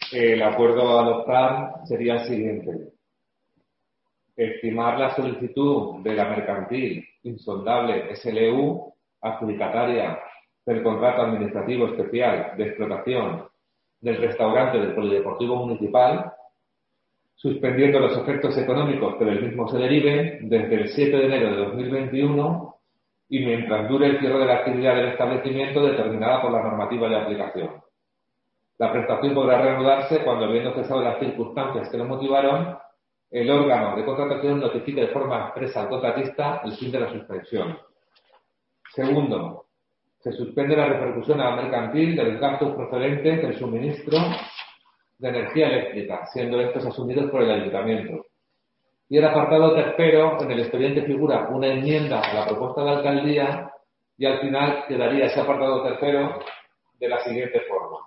El acuerdo a adoptar sería el siguiente. Estimar la solicitud de la mercantil insondable SLU, adjudicataria del contrato administrativo especial de explotación del restaurante del Polideportivo Municipal, suspendiendo los efectos económicos que del mismo se deriven desde el 7 de enero de 2021 y mientras dure el cierre de la actividad del establecimiento determinada por la normativa de aplicación. La prestación podrá reanudarse cuando, habiendo cesado las circunstancias que lo motivaron, el órgano de contratación notifique de forma expresa al contratista el fin de la suspensión. Segundo, se suspende la repercusión a la mercantil de los gastos procedentes del suministro de energía eléctrica, siendo estos asumidos por el ayuntamiento. Y el apartado tercero, en el expediente figura una enmienda a la propuesta de alcaldía y al final quedaría ese apartado tercero de la siguiente forma.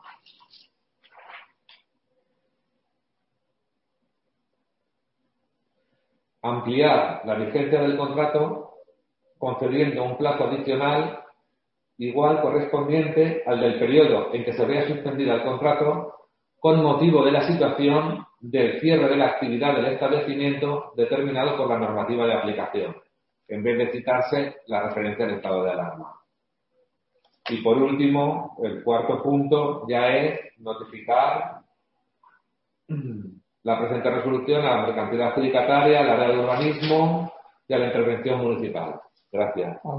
Ampliar la vigencia del contrato concediendo un plazo adicional igual correspondiente al del periodo en que se vea suspendida el contrato con motivo de la situación del cierre de la actividad del establecimiento determinado por la normativa de aplicación, en vez de citarse la referencia al estado de alarma. Y por último, el cuarto punto ya es notificar la presente resolución a la mercantil adjudicataria, al área de urbanismo y a la intervención municipal. Gracias.